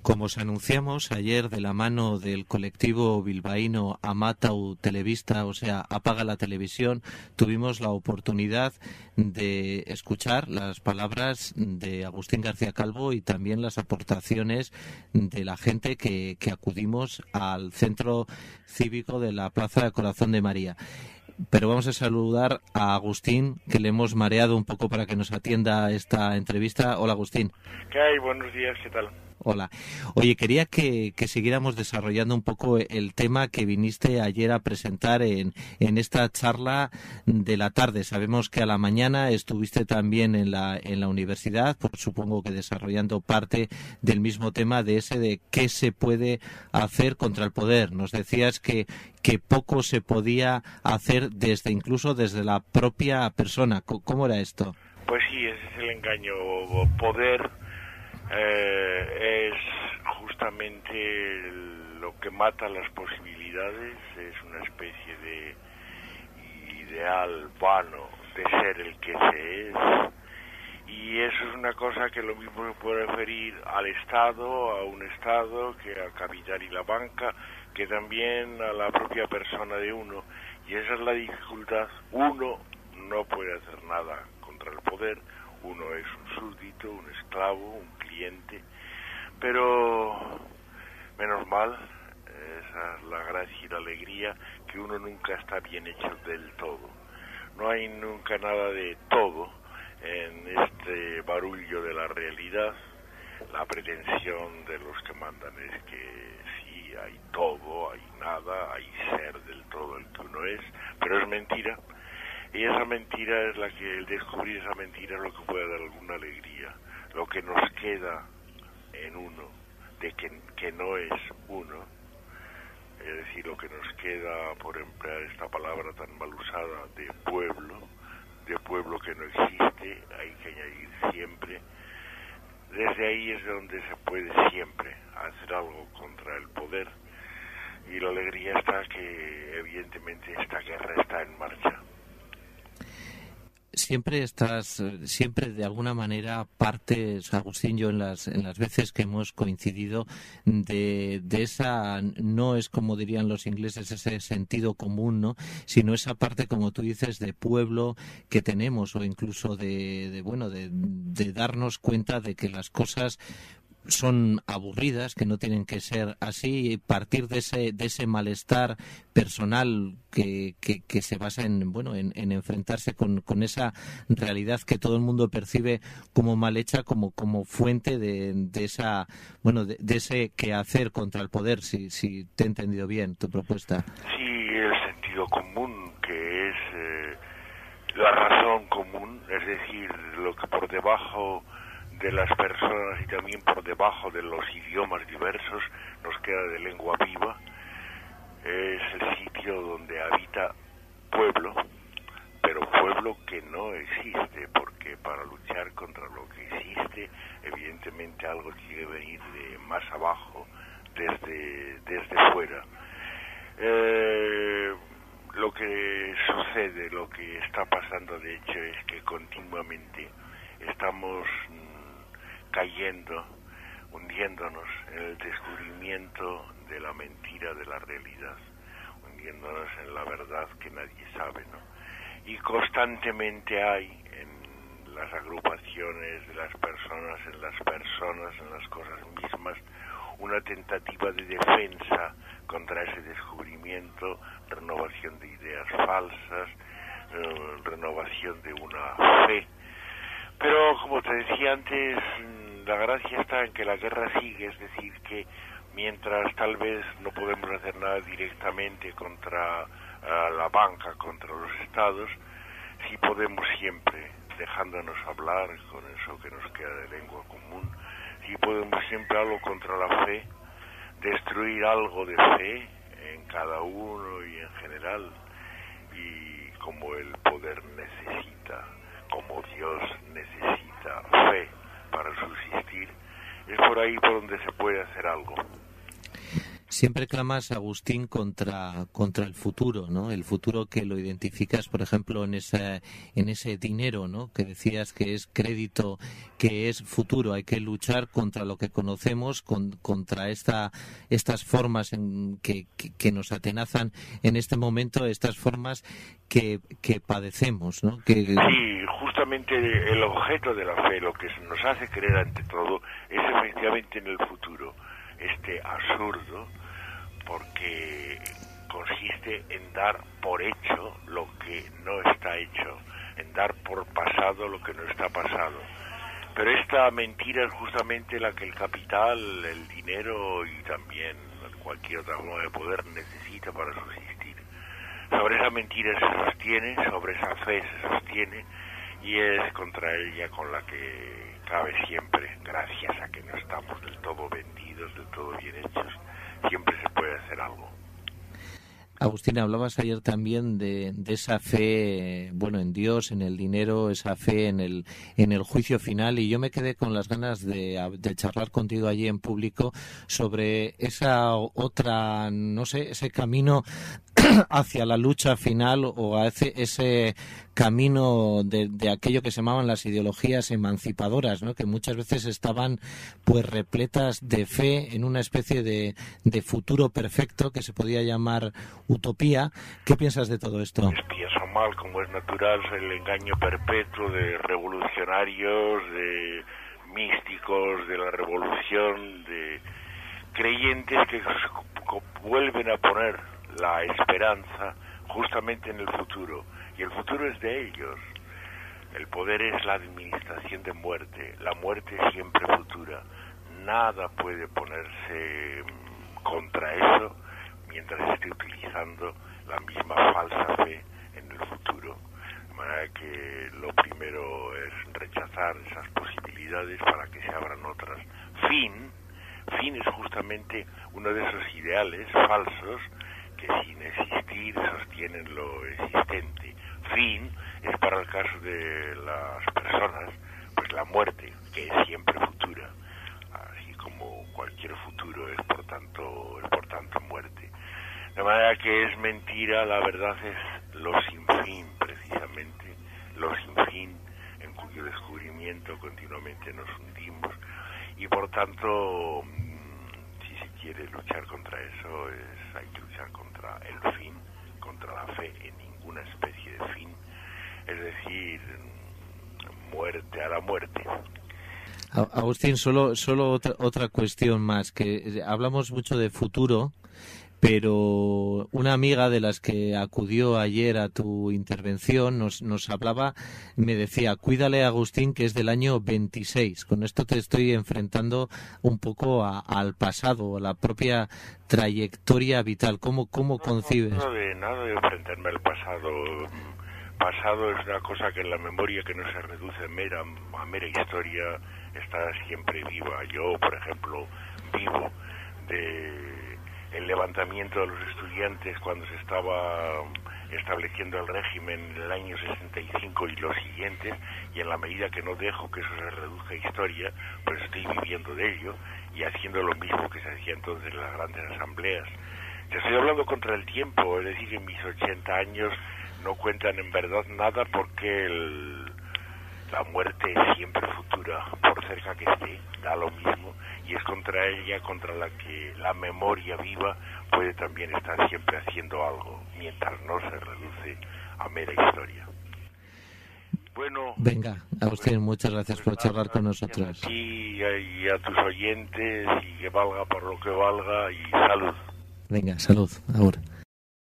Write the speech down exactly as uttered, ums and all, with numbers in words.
Como os anunciamos ayer de la mano del colectivo bilbaíno Amatau Televista, o sea, Apaga la Televisión, tuvimos la oportunidad de escuchar las palabras de Agustín García Calvo y también las aportaciones de la gente que, que acudimos al centro cívico de la Plaza del Corazón de María. Pero vamos a saludar a Agustín, que le hemos mareado un poco para que nos atienda esta entrevista. Hola, Agustín. ¿Qué hay? Buenos días, ¿qué tal? Hola. Oye, quería que, que siguiéramos desarrollando un poco el tema que viniste ayer a presentar en, en esta charla de la tarde. Sabemos que a la mañana estuviste también en la, en la universidad, pues supongo que desarrollando parte del mismo tema de ese de qué se puede hacer contra el poder. Nos decías que, que poco se podía hacer desde incluso desde la propia persona. ¿Cómo era esto? Pues sí, ese es el engaño. Poder Eh, es justamente lo que mata las posibilidades, es una especie de ideal vano de ser el que se es, y eso es una cosa que lo mismo se puede referir al Estado, a un Estado, que al capital y la banca, que también a la propia persona de uno, y esa es la dificultad. Uno no puede hacer nada contra el poder, uno es un súbdito, un esclavo, un cliente, pero menos mal, esa es la gracia y la alegría, que uno nunca está bien hecho del todo. No hay nunca nada de todo en este barullo de la realidad. La pretensión de los que mandan es que sí, hay todo, hay nada, hay ser del todo el que uno es, pero es mentira. Y esa mentira es la que, el descubrir esa mentira es lo que puede dar alguna alegría. Lo que nos queda en uno, de que, que no es uno, es decir, lo que nos queda, por emplear esta palabra tan mal usada, de pueblo, de pueblo que no existe, hay que añadir siempre. Desde ahí es donde se puede siempre hacer algo contra el poder. Y la alegría está que, evidentemente, esta guerra está en marcha. Siempre estás, siempre de alguna manera partes, Agustín, yo en las en las veces que hemos coincidido, de, de esa, no es como dirían los ingleses, ese sentido común, ¿no? Sino esa parte, como tú dices, de pueblo que tenemos, o incluso de, de bueno, de, de darnos cuenta de que las cosas son aburridas, que no tienen que ser así, y partir de ese de ese malestar personal que, que, que se basa en bueno en, en enfrentarse con, con esa realidad que todo el mundo percibe como mal hecha, como como fuente de, de esa bueno de, de ese quehacer contra el poder, si si te he entendido bien tu propuesta. Sí, el sentido común, que es eh, la razón común, es decir, lo que por debajo de las personas y también por debajo de los idiomas diversos nos queda de lengua viva. Es el sitio donde habita pueblo, pero pueblo que no existe, porque para luchar contra lo que existe, evidentemente algo tiene que venir de más abajo, desde, desde fuera. Eh, lo que sucede, lo que está pasando de hecho, es que continuamente estamos cayendo, hundiéndonos en el descubrimiento de la mentira de la realidad, hundiéndonos en la verdad que nadie sabe, ¿no? Y constantemente hay en las agrupaciones de las personas, en las personas, en las cosas mismas, una tentativa de defensa contra ese descubrimiento, renovación de ideas falsas, eh, renovación de una fe. Pero, como te decía antes, la gracia está en que la guerra sigue, es decir, que mientras tal vez no podemos hacer nada directamente contra uh, la banca, contra los estados, sí podemos siempre, dejándonos hablar con eso que nos queda de lengua común, sí podemos siempre algo contra la fe, destruir algo de fe en cada uno y en general, y como el poder necesita, como Dios necesita fe para subsistir, es por ahí por donde se puede hacer algo. Siempre clamas, Agustín, contra contra el futuro, ¿no? El futuro que lo identificas, por ejemplo, en ese en ese dinero, ¿no? Que decías que es crédito, que es futuro. Hay que luchar contra lo que conocemos, con, contra esta estas formas en que, que, que nos atenazan en este momento, estas formas que, que padecemos, ¿no? Que... Sí, justamente el objeto de la fe, lo que nos hace creer ante todo, es efectivamente en el futuro. Este absurdo, porque consiste en dar por hecho lo que no está hecho, en dar por pasado lo que no está pasado. Pero esta mentira es justamente la que el capital, el dinero y también cualquier otra forma de poder necesita para subsistir. Sobre esa mentira se sostiene, sobre esa fe se sostiene, y es contra ella con la que cabe siempre, gracias a que no estamos del todo vendidos, del todo bien hechos, siempre se puede hacer algo. Agustín, hablabas ayer también de, de esa fe, bueno, en Dios, en el dinero, esa fe en el en el juicio final, y yo me quedé con las ganas de, de charlar contigo allí en público sobre esa otra, no sé, ese camino hacia la lucha final, o hacia ese camino de, de aquello que se llamaban las ideologías emancipadoras, ¿no? Que muchas veces estaban pues repletas de fe en una especie de, de futuro perfecto que se podía llamar utopía. ¿Qué piensas de todo esto? Pues pienso mal, como es natural, el engaño perpetuo de revolucionarios, de místicos de la revolución, de creyentes que vuelven a poner la esperanza justamente en el futuro, y el futuro es de ellos. El poder es la administración de muerte, la muerte es siempre futura, nada puede ponerse contra eso mientras esté utilizando la misma falsa fe en el futuro. De manera que lo primero es rechazar esas posibilidades para que se abran otras. Fin, fin es justamente uno de esos ideales falsos que sin existir sostienen lo existente. Fin es, para el caso de las personas, pues la muerte, que es siempre futura, así como cualquier futuro es por tanto es por tanto muerte. De manera que es mentira, la verdad es lo sin fin, precisamente, lo sin fin, en cuyo descubrimiento continuamente nos hundimos, y por tanto, si se quiere luchar contra eso, es, hay que luchar contra el fin, contra la fe en ninguna especie de fin, es decir, muerte a la muerte. Agustín, solo solo otra otra cuestión más, que hablamos mucho de futuro, pero una amiga de las que acudió ayer a tu intervención nos, nos hablaba, me decía, cuídale a Agustín, que es del año veintiséis. Con esto te estoy enfrentando un poco a, al pasado, a la propia trayectoria vital. ¿Cómo, cómo no, concibes? No, nada de, nada de enfrentarme al pasado. Pasado es una cosa que en la memoria, que no se reduce mera, a mera historia, está siempre viva. Yo, por ejemplo, vivo de el levantamiento de los estudiantes cuando se estaba estableciendo el régimen en el año sesenta y cinco y los siguientes, y en la medida que no dejo que eso se reduzca a historia, pues estoy viviendo de ello y haciendo lo mismo que se hacía entonces en las grandes asambleas. Te estoy hablando contra el tiempo, es decir, en mis ochenta años no cuentan en verdad nada, porque el, la muerte es siempre futura, por cerca que esté, da lo mismo, y es contra ella contra la que la memoria viva puede también estar siempre haciendo algo, mientras no se reduce a mera historia. Bueno, venga, Agustín, muchas gracias pues por charlar con nosotros. A ti y a tus oyentes, y que valga por lo que valga, y salud. Venga, salud, ahora.